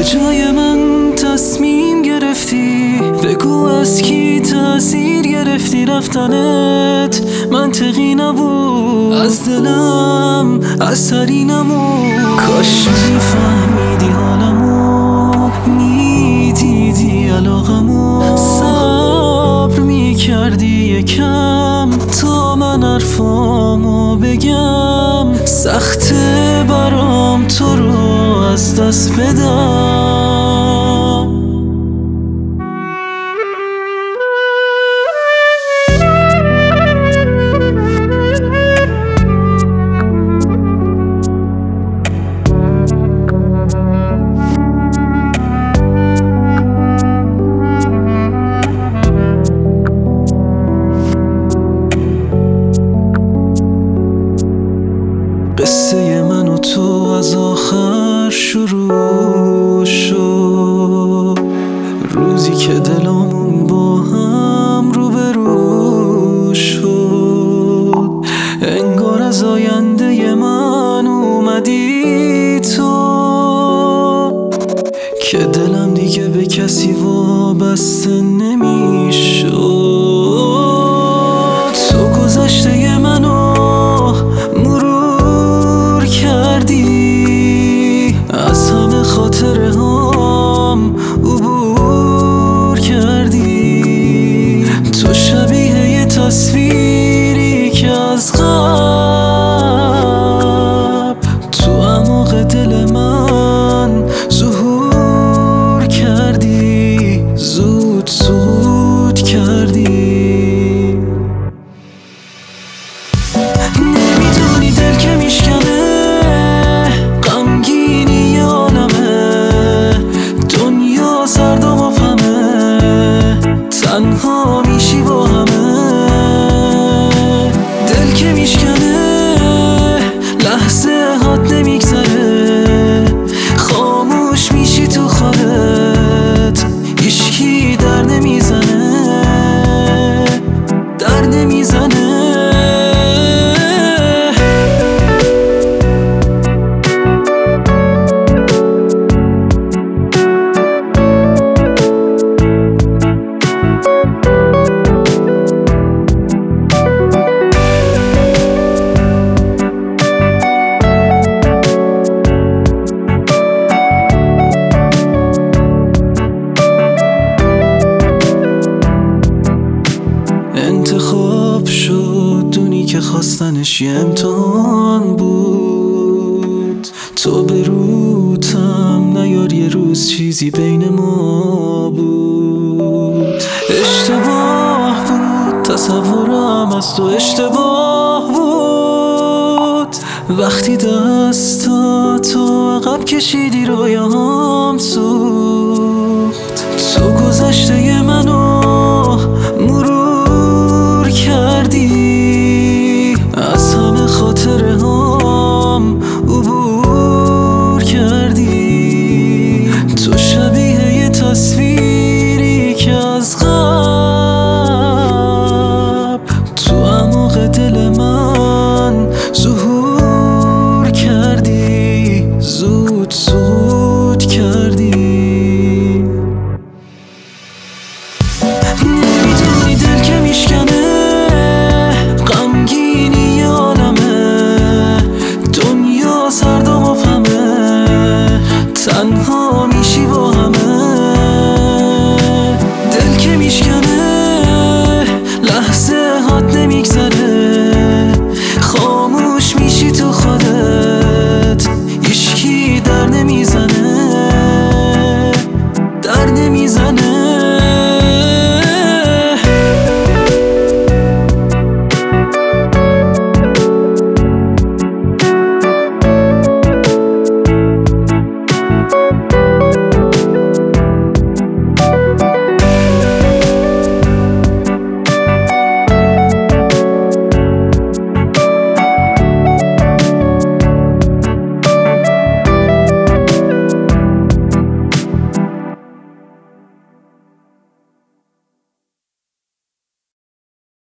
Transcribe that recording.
به جای من تصمیم گرفتی، بگو از کی تأثیر گرفتی. رفتنت منطقی نبود، از دلم اثری نمود. کاش میفهمیدی حالمو، میدیدی علاقمو، صبر میکردی یکم تا من حرفامو بگم. سخته برام تو رو از دست بدم. قصه من و تو از آخر شروع شد، روزی که دلامون با هم روبرو شد. انگار از آینده من اومدی تو، که دلم دیگه به کسی وابسته نمیشد. تو گذشته منو مرور کردی، از همه خاطره هم عبور کردی. تو شبیه یه تصویری که از قبل تو اعماق دل من ظهور کردی، زود سقوط کردی. نمیدونی دل که میشکنه، غمگینی عالمه، دنیا سرد و مبهمه، تنها میشی با همه. دل که میشکنه، لحظه هات نمیگذره، خاموش میشی تو خودت، هیچکی در نمیزنه، در نمیزنه. انتخاب شد دونی که خواستنش یه امتحان بود. تو به روتم نیار، یه روز چیزی بین ما بود. اشتباه بود تصورم از تو، اشتباه بود وقتی دستاتو عقب کشیدی رویاهام سوخت. تو گذشته